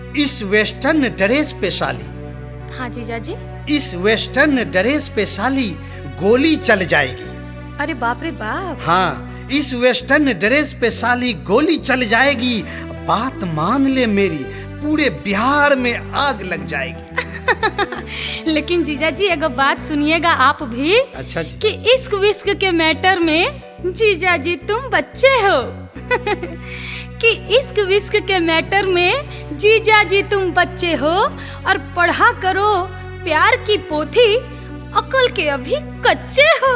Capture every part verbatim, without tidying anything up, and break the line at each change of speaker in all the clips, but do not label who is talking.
इस western dress पे साली,
हाँ जीजा जी।
इस वेस्टर्न ड्रेस पे साली गोली चल जाएगी।
अरे बाप रे बाप।
हाँ, इस वेस्टर्न ड्रेस पे साली गोली चल जाएगी। बात मान ले मेरी, पूरे बिहार में आग लग जाएगी।
लेकिन जीजा जी एगो बात सुनिएगा आप भी।
अच्छा जी।
कि इश्क विश्क के मैटर में जीजा जी तुम बच्चे हो। कि इश्क विश्क के मैटर में जीजा जी तुम बच्चे हो और पढ़ा करो प्यार की पोथी, अकल के अभी कच्चे हो।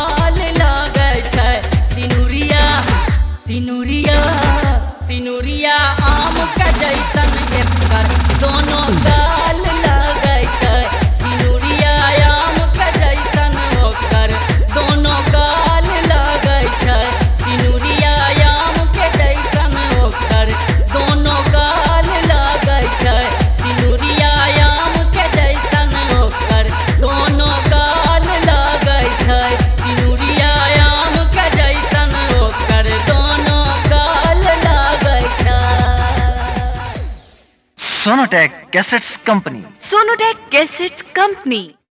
Sinuriya Sinuriya Sonotek cassettes company.
Sonotek cassettes company.